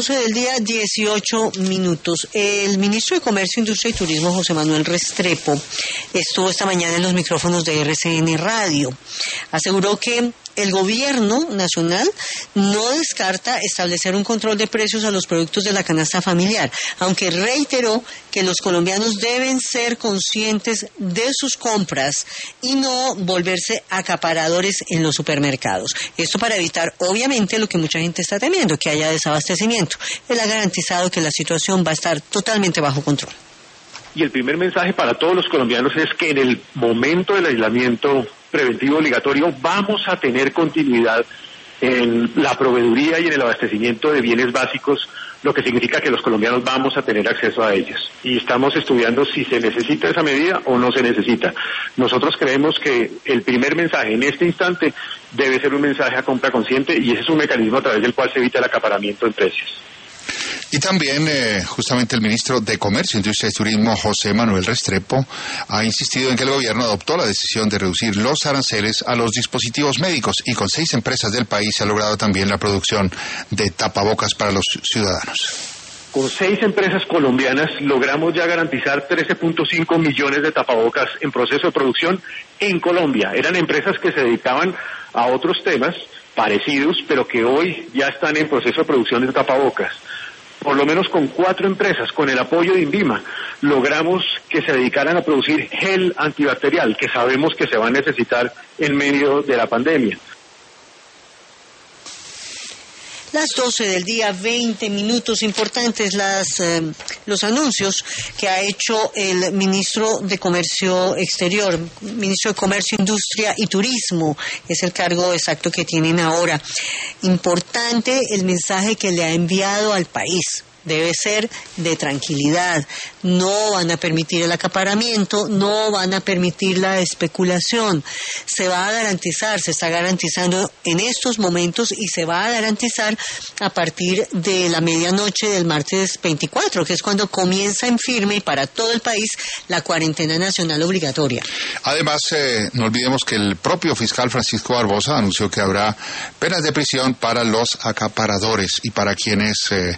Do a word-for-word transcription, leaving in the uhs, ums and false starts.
doce del día, dieciocho minutos. El ministro de Comercio, Industria y Turismo, José Manuel Restrepo, estuvo esta mañana en los micrófonos de R C N Radio. Aseguró que el gobierno nacional no descarta establecer un control de precios a los productos de la canasta familiar, aunque reiteró que los colombianos deben ser conscientes de sus compras y no volverse acaparadores en los supermercados. Esto para evitar, obviamente, lo que mucha gente está temiendo, que haya desabastecimiento. Él ha garantizado que la situación va a estar totalmente bajo control. Y el primer mensaje para todos los colombianos es que en el momento del aislamiento preventivo obligatorio vamos a tener continuidad en la proveeduría y en el abastecimiento de bienes básicos, lo que significa que los colombianos vamos a tener acceso a ellos. Y estamos estudiando si se necesita esa medida o no se necesita. Nosotros creemos que el primer mensaje en este instante debe ser un mensaje a compra consciente, y ese es un mecanismo a través del cual se evita el acaparamiento en precios. Y también, eh, justamente, el ministro de Comercio, Industria y Turismo, José Manuel Restrepo, ha insistido en que el gobierno adoptó la decisión de reducir los aranceles a los dispositivos médicos, y con seis empresas del país se ha logrado también la producción de tapabocas para los ciudadanos. Con seis empresas colombianas logramos ya garantizar trece punto cinco millones de tapabocas en proceso de producción en Colombia. Eran empresas que se dedicaban a otros temas parecidos, pero que hoy ya están en proceso de producción de tapabocas. Por lo menos con cuatro empresas, con el apoyo de INVIMA, logramos que se dedicaran a producir gel antibacterial, que sabemos que se va a necesitar en medio de la pandemia. Las doce del día, veinte minutos. Importantes las eh, los anuncios que ha hecho el ministro de Comercio Exterior, ministro de Comercio, Industria y Turismo, es el cargo exacto que tienen ahora. Importante el mensaje que le ha enviado al país. Debe ser de tranquilidad. No van a permitir el acaparamiento, no van a permitir la especulación. Se va a garantizar, se está garantizando en estos momentos, y se va a garantizar a partir de la medianoche del martes veinticuatro, que es cuando comienza en firme para todo el país la cuarentena nacional obligatoria. Además, eh, no olvidemos que el propio fiscal Francisco Barbosa anunció que habrá penas de prisión para los acaparadores y para quienes eh,